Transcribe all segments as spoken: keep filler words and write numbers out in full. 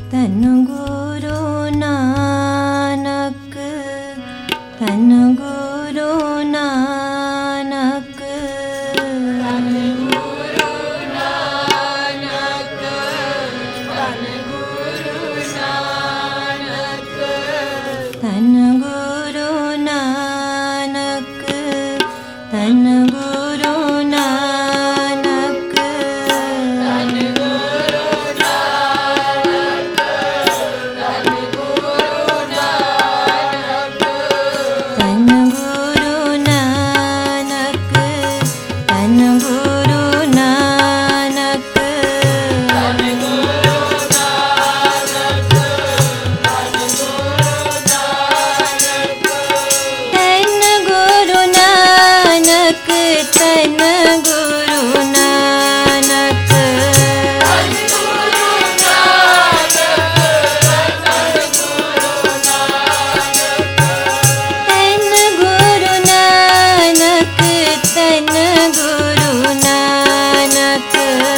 धन गुरु नानक, धन गुरु नानक, धन गुरु नानक, धन गुरु नानक, धन गुरु नानक, धन गुरु नानक, धन गुरु नानक, धन गुरु नानक, धन गुरु नानक, धन गुरु नानक, धन गुरु नानक, धन गुरु नानक, धन गुरु नानक, धन गुरु नानक, धन गुरु नानक, धन गुरु नानक,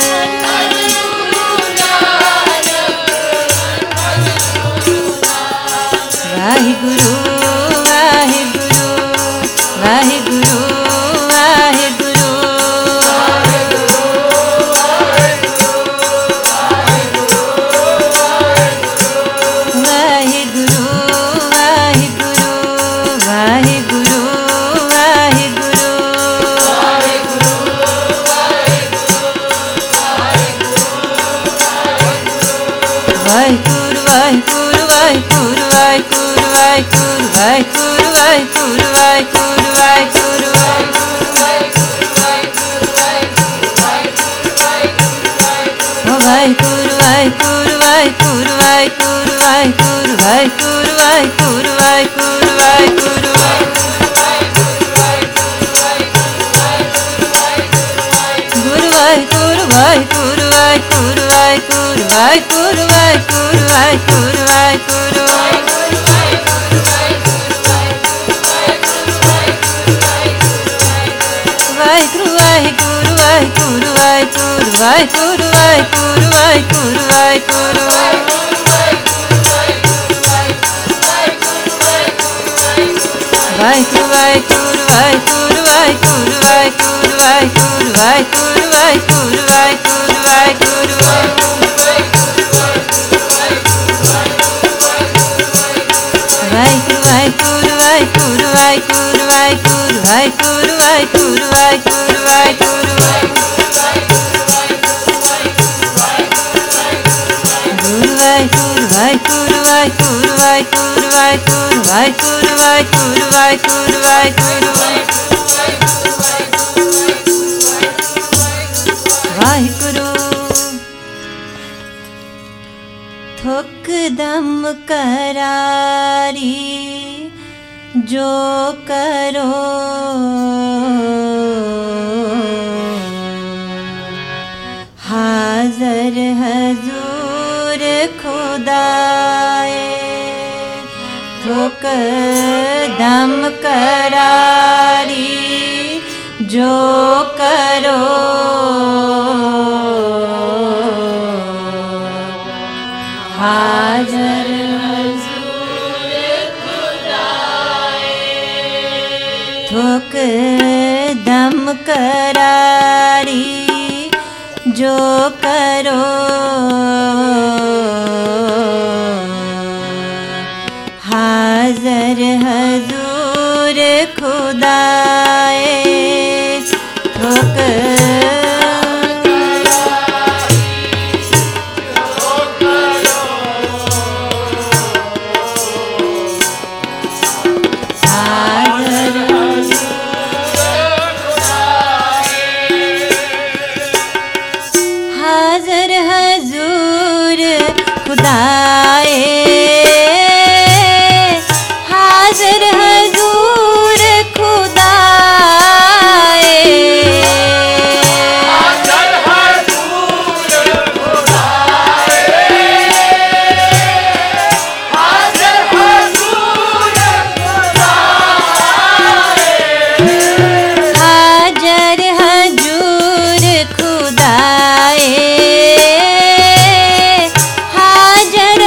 वाहिगुरु वाहिगुरु वाहिगुरु वाहिगुरु, वाहिगुरु वाहिगुरु वाहिगुरु वाहिगुरु, वाहिगुरु वाहिगुरु वाहिगुरु वाहिगुरु वाहिगुरु वाहिगुरु वाहिगुरु वाहिगुरु वाहिगुरु, ओ वाहिगुरु वाहिगुरु वाहिगुरु वाहिगुरु वाहिगुरु वाहिगुरु वाहिगुरु वाहिगुरु वाहिगुरु, गुरु वाहिगुरु वाहिगुरु वाहिगुरु वाहिगुरु वाहिगुरु वाहिगुरु वाहिगुरु वाहिगुरु, वाहिगुरु वाहिगुरु वाहिगुरु वाहिगुरु वाहिगुरु वाहिगुरु वाहिगुरु वाहिगुरु, वाहिगुरु वाहिगुरु वाहिगुरु वाहिगुरु वाहिगुरु वाहिगुरु वाहिगुरु वाहिगुरु वाहिगुरु वाहिगुरु, वाहिगुरु वाहिगुरु वाहिगुरु वाहिगुरु वाहिगुरु वाहिगुरु वाहिगुरु वाहिगुरु वाहिगुरु, गुरु वाहिगुरु वाहिगुरु वाहिगुरु वाहिगुरु वाहिगुरु वाहिगुरु वाहिगुरु वाहिगुरु वाहिगुरु, वाहिगुरु थुक दम करारी जो करो, हाज़र हजूर खुदाए, थुक दम करारी जो करो, हाज़र हजूर खुदाए, थुक दम करारी जो करो, हाज़र हजूर खुदाए, थुक हाज़र हजूर खुदाए, हाज़र हजूर खुदाए, हाज़र हजूर खुदाए, हाज़र हजूर खुदाए, हाज़र हजूर खुदाए, हाज़र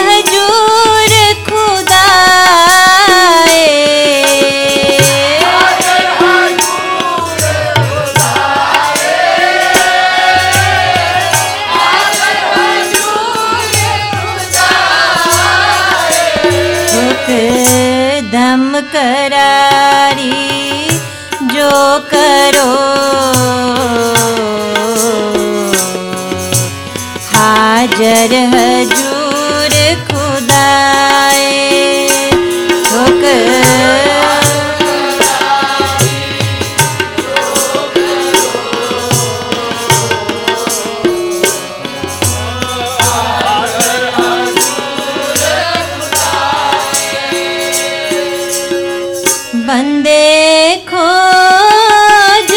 ठोक दम करारी जो करो हाजर हजूर खुदाए ठोक बंदे खोज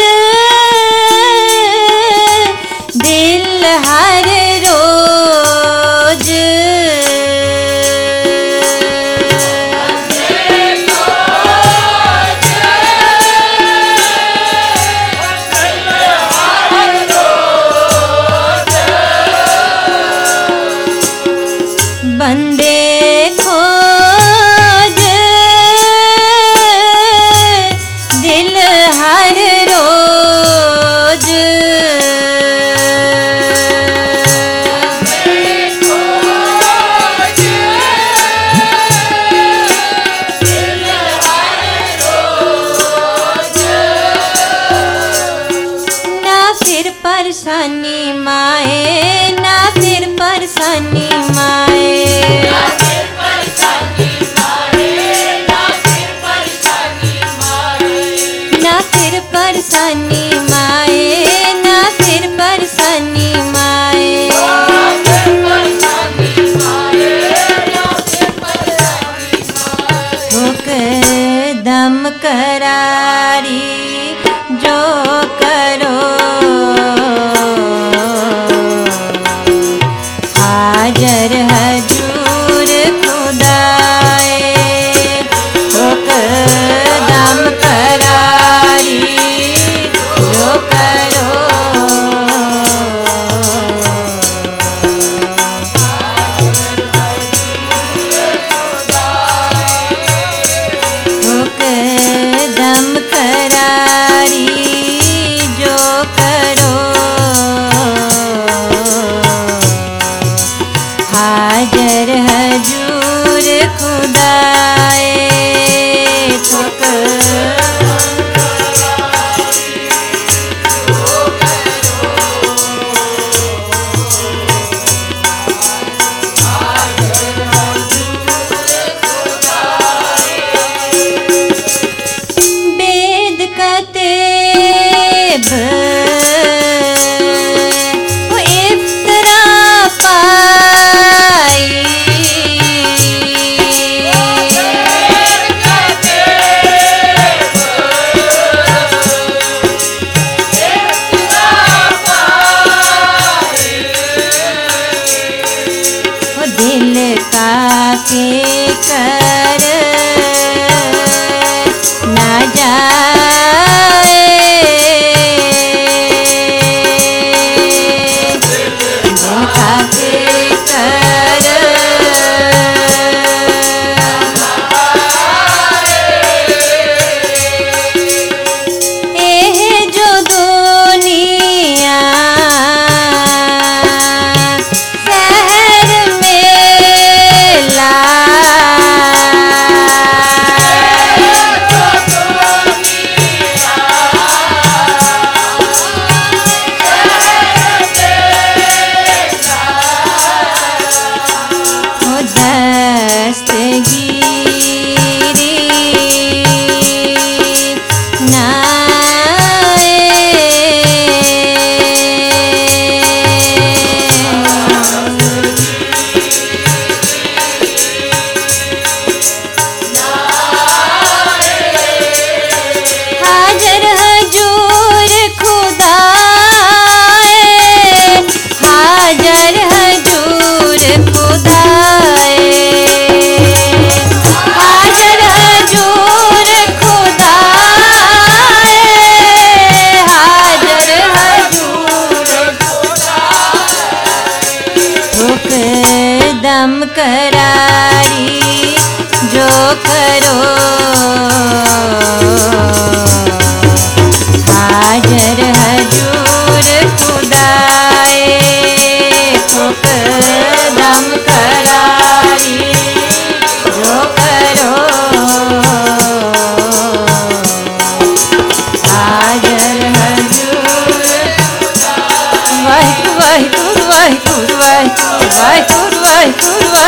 दिल हर रोज बंदे खोज दिल हर रोज ना फिर परेशानी माए ना फिर परेशानी माए ना फिर परेशानी माए ना फिर परेशानी माए ना फिर परेशानी माए ना फिर परेशानी माए ठोक दम करारी जो करो हाजर हजूर खुदाए ठोक दम करारी जो करो ठोक दम करारी जो करो हाजर हजूर खुदाए ठोक वेद का तेब वो इफ्तरा पाई वो दिल का के कर ना जाए धोखा के कर एह जो दुनिया शहर मेला ओ दस्तगीरी हाजर हजूर खुदाए हाजर हजूर खुदाए हाजर हजूर खुदाए हाजर हजूर ठोक दम करारी जो करो हाजर हजूर खुदाए ठोक दम करारी जो करो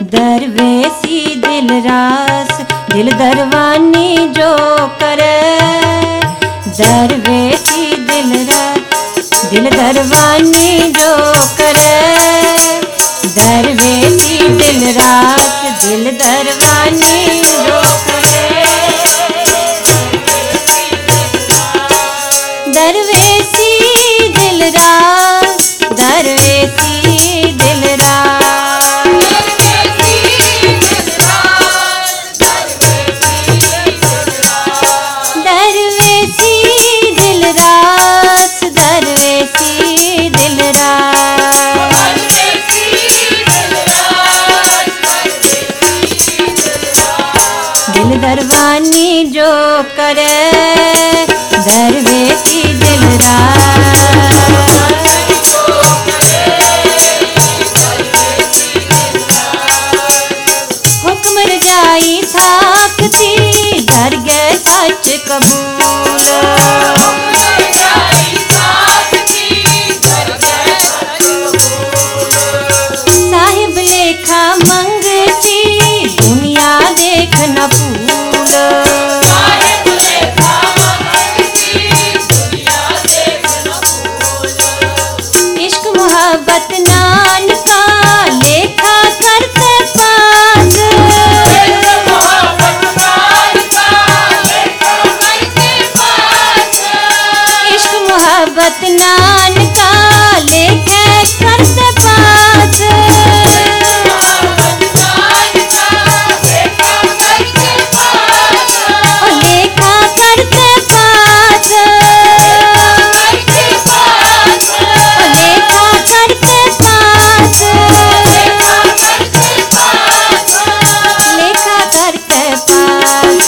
दरवेसी दिल रास दिल दरवानी जो करे, दरवेसी दिल रास दिल दरवानी जो करे, दरवेसी दिल रास दिल दरवानी जो करे, दरवेसी दिल रास दरवेसी दिल रास, दरवेसी दिल रास दरवेसी दिल रास, दिल दरवानी जो करे, दरवेसी दिल रास, हुक्म रजाई थाकती डर गए सच कबूल, साहिब लेखा मंगती दुनिया देख न भूल, इश्क मोहब्बत नानका लेखा करते पास, इश्क मोहब्बत नानका लेखे करते पास, लेखा करते पास, लेखा करते पास, लेखा करते पास,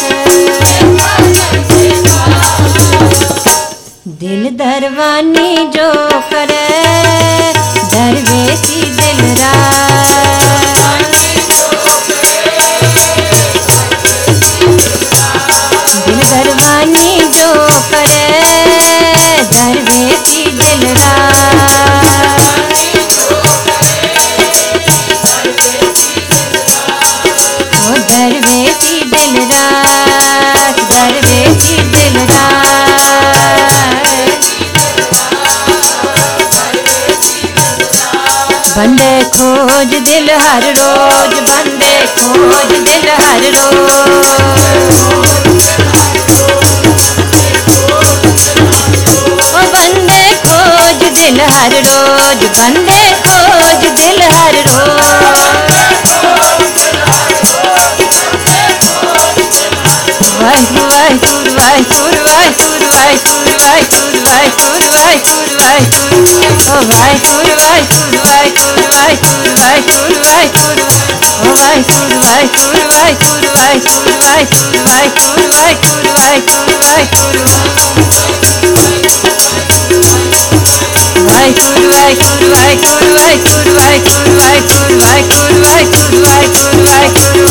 दिल दरवानी जो करे, दरवेसी दिल रास, दिल दरवानी जो करे, दरवेसी दिल रास, ओ दरवेसी दिल रास दरवेसी दिल रास, बंदे खोज दिल हर रोज, बंदे खोज दिल हर रोज, ओ बंदे खोज दिल हर रोज, बंदे खोज दिल हर रोज, वाहिगुरु वाहिगुरु वाहिगुरु वाहिगुरु वाहिगुरु वाहिगुरु वाहिगुरु वाहिगुरु वाहिगुरु, ओ वाहिगुरु वाहिगुरु वाहिगुरु वाहिगुरु वाहिगुरु वाहिगुरु, ओ वाहिगुरु वाहिगुरु वाहिगुरु वाहिगुरु वाहिगुरु वाहिगुरु वाहिगुरु वाहिगुरु वाहिगुरु, वाहिगुरु वाहिगुरु वाहिगुरु वाहिगुरु वाहिगुरु वाहिगुरु वाहिगुरु वाहिगुरु वाहिगुरु वाहिगुरु,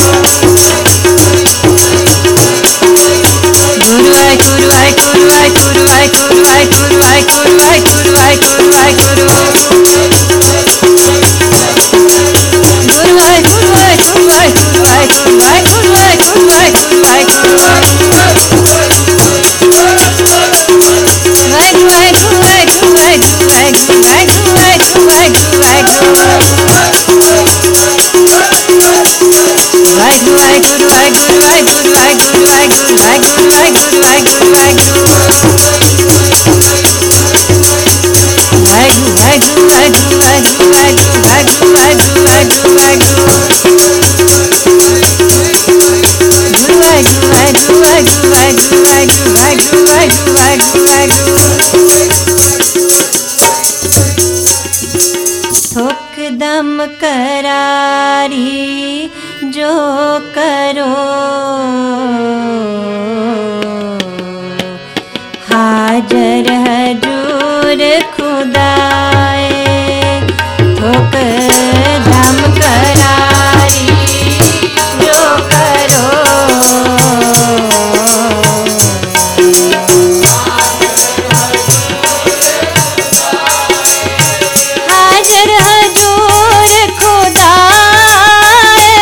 गुरु वाहिगुरु वाहिगुरु वाहिगुरु वाहिगुरु वाहिगुरु वाहिगुरु वाहिगुरु वाहिगुरु वाहिगुरु, गुरु वाहिगुरु वाहिगुरु वाहिगुरु वाहिगुरु वाहिगुरु वाहिगुरु वाहिगुरु वाहिगुरु, वाहिगुरु वाहिगुरु वाहिगुरु वाहिगुरु वाहिगुरु वाहिगुरु वाहिगुरु वाहिगुरु वाहिगुरु, वाहिगुरु वाहिगुरु वाहिगुरु वाहिगुरु वाहिगुरु वाहिगुरु वाहिगुरु वाहिगुरु वाहिगुरु वाहिगुरु, वाहिगुरु वाहिगुरु वाहिगुरु वाहिगुरु वाहिगुरु वाहिगुरु वाहिगुरु वाहिगुरु वाहिगुरु, गुरु वाहिगुरु वाहिगुरु वाहिगुरु वाहिगुरु वाहिगुरु वाहिगुरु वाहिगुरु वाहिगुरु वाहिगुरु, थोक दम करारी जो करो, हाजर हजूर खुदाए, थोक दम करारी जो करो, हाजर हजूर खुदाए,